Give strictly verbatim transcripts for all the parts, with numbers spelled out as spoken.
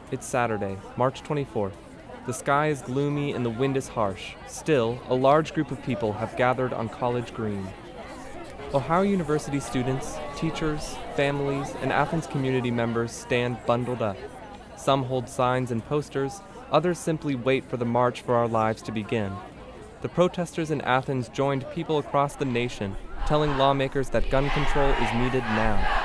It's Saturday, March twenty-fourth. The sky is gloomy and the wind is harsh. Still, a large group of people have gathered on College Green. Ohio University students, teachers, families, and Athens community members stand bundled up. Some hold signs and posters, others simply wait for the March for Our Lives to begin. The protesters in Athens joined people across the nation, telling lawmakers that gun control is needed now.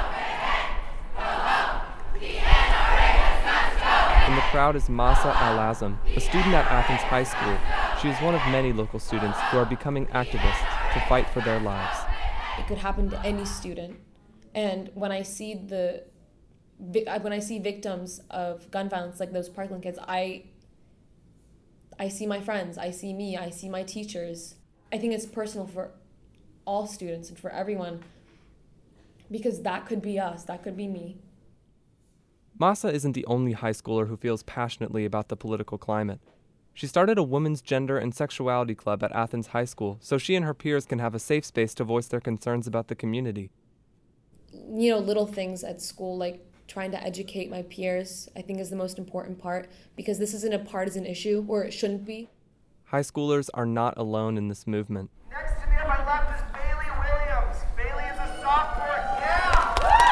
In the crowd is Masa Al-Azam, a student at Athens High School. She is one of many local students who are becoming activists to fight for their lives. It could happen to any student. And when I see the when I see victims of gun violence, like those Parkland kids, I I see my friends, I see me, I see my teachers. I think it's personal for all students and for everyone, because that could be us, that could be me. Masa isn't the only high schooler who feels passionately about the political climate. She started a women's gender and sexuality club at Athens High School so she and her peers can have a safe space to voice their concerns about the community. You know, little things at school, like trying to educate my peers, I think is the most important part, because this isn't a partisan issue, or it shouldn't be. High schoolers are not alone in this movement. Next to me on my left is Bailey Williams. Bailey is a sophomore. Yeah!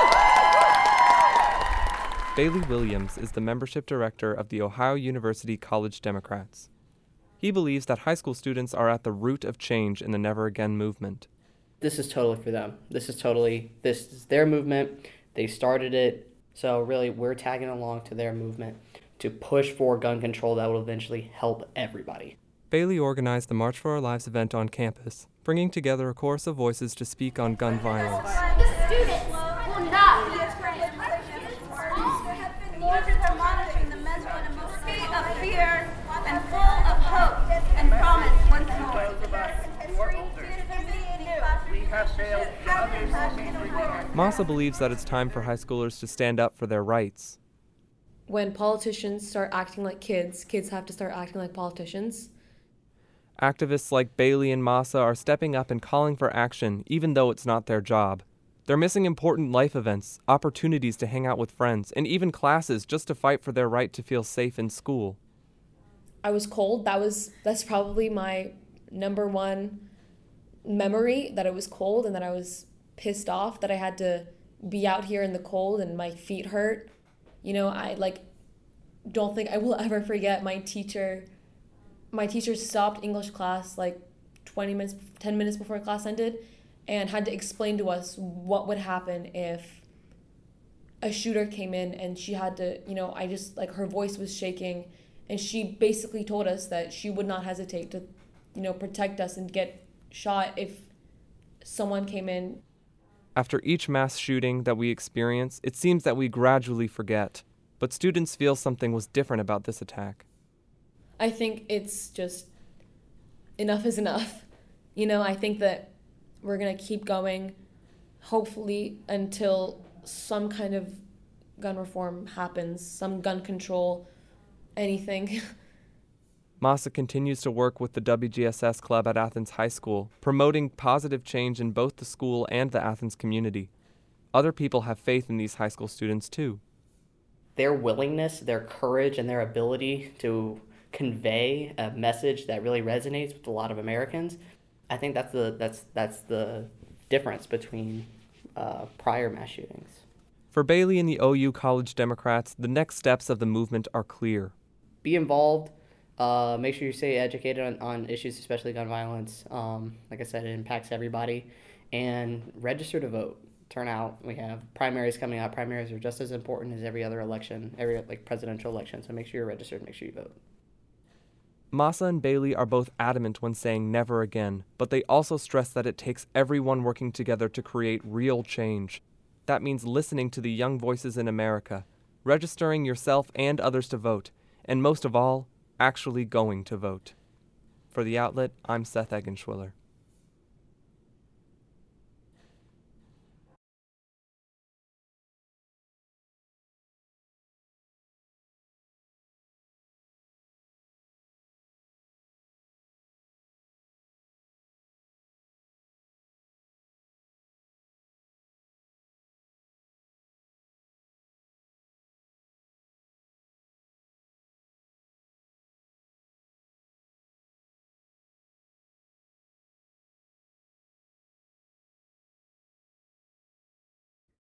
Bailey Williams is the membership director of the Ohio University College Democrats. He believes that high school students are at the root of change in the Never Again movement. This is totally for them. This is totally, this is their movement. They started it. So really, we're tagging along to their movement to push for gun control that will eventually help everybody. Bailey organized the March for Our Lives event on campus, bringing together a chorus of voices to speak on gun violence. The students will not be afraid. Leaders are monitoring the mental and emotional state of fear and full of hope and promise once more. Masa believes that it's time for high schoolers to stand up for their rights. When politicians start acting like kids, kids have to start acting like politicians. Activists like Bailey and Masa are stepping up and calling for action, even though it's not their job. They're missing important life events, opportunities to hang out with friends, and even classes just to fight for their right to feel safe in school. I was cold. That was that's probably my number one memory, that it was cold and that I was pissed off that I had to be out here in the cold and my feet hurt. You know, I like don't think I will ever forget my teacher. My teacher stopped English class like twenty minutes, ten minutes before class ended, and had to explain to us what would happen if a shooter came in, and she had to, you know, I just, like, her voice was shaking, and she basically told us that she would not hesitate to, you know, protect us and get shot if someone came in. After each mass shooting that we experience, it seems that we gradually forget, but students feel something was different about this attack. I think it's just enough is enough. You know, I think that we're going to keep going, hopefully, until some kind of gun reform happens, some gun control, anything. Masa continues to work with the W G S S Club at Athens High School, promoting positive change in both the school and the Athens community. Other people have faith in these high school students, too. Their willingness, their courage, and their ability to convey a message that really resonates with a lot of Americans, I think that's the that's that's the difference between uh, prior mass shootings. For Bailey and the O U College Democrats, the next steps of the movement are clear. Be involved. Uh, make sure you stay educated on, on issues, especially gun violence. Um, like I said, it impacts everybody. And register to vote. Turn out. We have primaries coming up. Primaries are just as important as every other election, every like presidential election. So make sure you're registered. Make sure you vote. Masa and Bailey are both adamant when saying never again, but they also stress that it takes everyone working together to create real change. That means listening to the young voices in America, registering yourself and others to vote, and most of all, actually going to vote. For The Outlet, I'm Seth Eggenschwiller.